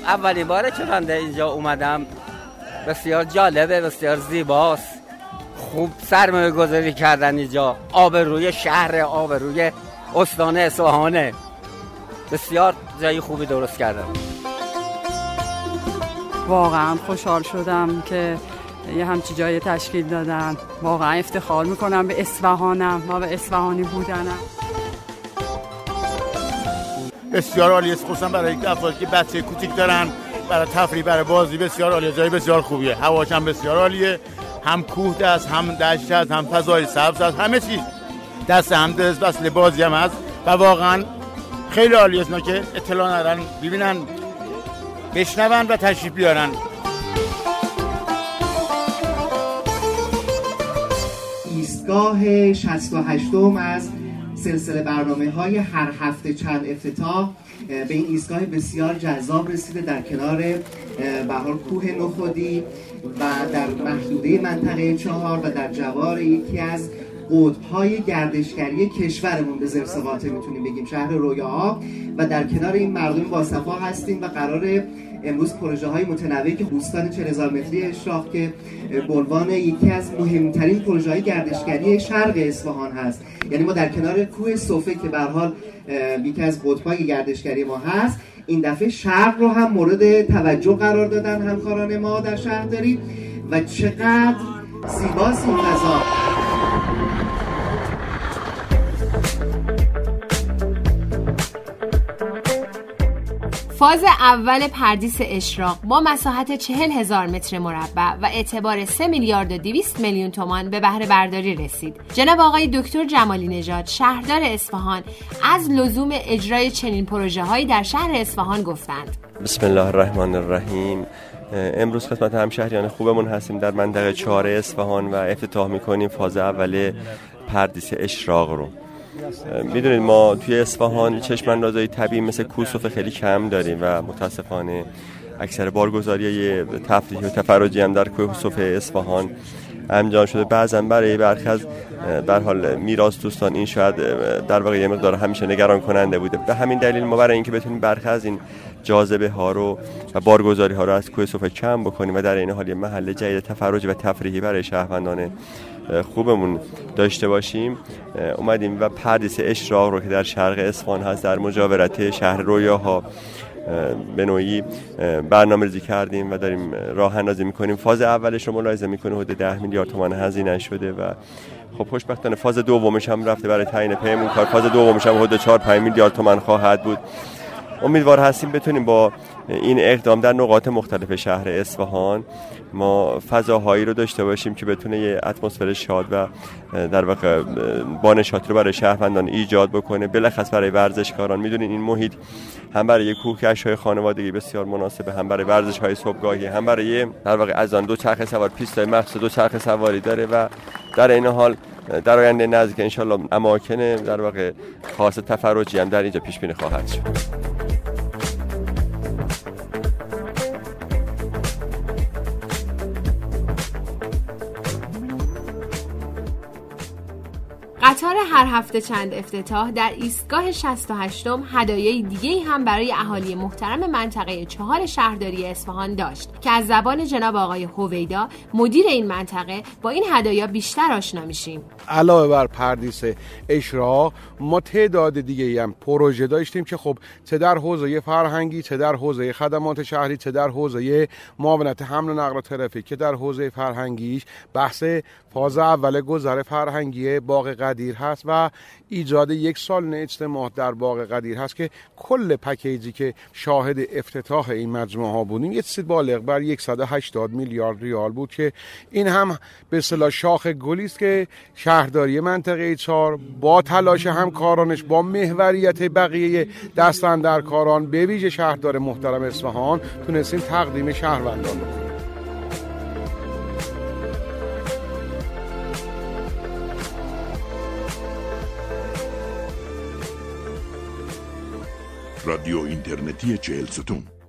اولین باره که من اینجا اومدم، بسیار جالبه، بسیار زیباست، خوب سرمایه گذاری کردن اینجا، آبروی شهر، آبروی استان اصفهانه، بسیار جای خوبی درست کردن. واقعا خوشحال شدم که یه همچی جای تشکیل دادن. واقعا افتخار میکنم به اصفهانم و به اصفهانی بودنم. بسیار عالیه، خصوصا برای افرادی که بچه کوچیک دارن، برای تفریح، برای بازی بسیار عالیه. جای بسیار خوبیه، هواش هم بسیار عالیه، هم کوه هست، هم دشت هست، هم فضای سبز هست، همه چیز دست هم دست وصل بازی هم هست و واقعا خیلی عالیه. اینا که اطلاع ندارن ببینن، بشنون و تشریف بیارن. ایستگاه 68م از سلسله برنامه‌های هر هفته چند افتتاح به این ایستگاه بسیار جذاب رسیده در کنار به حال کوه نخودی و در محدوده منطقه 4 و در جوار یکی از قطب‌های گردشگری کشورمون به زرسقاطه میتونیم بگیم، شهر رویاها، و در کنار این مردم باصفا هستیم و قراره امروز پروژه‌های متنوعی که بوستان 40,000 متری اشراق که به عنوان یکی از مهمترین پروژه‌های گردشگری شرق اصفهان هست، یعنی ما در کنار کوه صوفه که به هر حال یکی از قطب‌های گردشگری ما هست، این دفعه شرق رو هم مورد توجه قرار دادن همکاران ما در شهرداری و چقدر زیباست این فضا. فاز اول پردیس اشراق با مساحت 40,000 متر مربع و اعتبار 3 میلیارد و 200 میلیون تومان به بهره برداری رسید. جناب آقای دکتر جمالی نژاد، شهردار اصفهان، از لزوم اجرای چنین پروژه‌هایی در شهر اصفهان گفتند. بسم الله الرحمن الرحیم. امروز خدمت همشهریان خوبمون هستیم در منطقه 4 اصفهان و افتتاح می‌کنیم فاز اول پردیس اشراق رو. میدونید ما توی اصفهان چشم اندازهای طبیعی مثل کوسوف خیلی کم داریم و متاسفانه اکثر بارگذاری تفریحی و تفرجی هم در کوسوف اصفهان انجام شده. بعضا برای برخی از در حال میراث دوستان این شاید در واقع یه مقدار همیشه نگران کننده بوده. به همین دلیل ما برای اینکه بتونیم برخی از این جاذبه ها رو و بارگذاری ها رو از کوسوف کم بکنیم و در این حال یه محل جدید تفرجی و تفریحی برای شهروندان خوبمون داشته باشیم، اومدیم و پردیس اشراق رو که در شرق اصفهان هست در مجاورت شهر رویاها به نوعی برنامه‌ریزی کردیم و داریم راه اندازی می‌کنیم. فاز اولش رو ملاحظه می‌کنیم حدود 10 میلیارد تومان هزینه شده و خب خوشبختانه فاز دومش هم رفته برای تعیین پیمون کار. فاز دومش هم حدود 4-5 میلیارد تومان خواهد بود. امیدوار هستیم بتونیم با این اقدام در نقاط مختلف شهر اصفهان ما فضاهایی رو داشته باشیم که بتونه یه اتمسفر شاد و در واقع با نشاطی رو برای شهروندان ایجاد بکنه، بالاخص برای ورزشکاران. میدونین این محیط هم برای کوهکش‌های خانوادگی بسیار مناسبه، هم برای ورزش‌های صبحگاهی، هم برای در واقع از آن دوچرخه سوار، پیست‌های مخصوص دوچرخه سواری داره و در این حال در آینده نزدیک انشالله اماکن در واقع خاص تفرجی هم در اینجا پیش بینی خواهد شد. قطار هر هفته چند افتتاح در ایستگاه 68م هدایای دیگه‌ای هم برای اهالی محترم منطقه 4 شهرداری اصفهان داشت که از زبان جناب آقای هویدا مدیر این منطقه با این هدایا بیشتر آشنا میشیم. علاوه بر پردیس اشراق ما تعداد دیگه‌ای هم پروژه داشتیم که خب چه در حوزه فرهنگی، چه در حوزه خدمات شهری، چه در حوزه معاونت حمل و نقل و ترافیک که در حوزه فرهنگیش بحث فاز اول گذر فرهنگی باغ قدیر هست و ایجاد یک سالن اجتماع در باغ قدیر هست که کل پکیجی که شاهد افتتاح این مجموعه ها بودیم یه چیز بالغ بر 180 میلیارد ریال بود که این هم به اصطلاح شاخ گلی است که شهرداری منطقه 4 با تلاش همکارانش با محوریت بقیه دستاندرکاران به ویژه شهردار محترم اصفهان تونستیم تقدیم شهروندان بکنیم. رادیو اینترنتی 40 ستون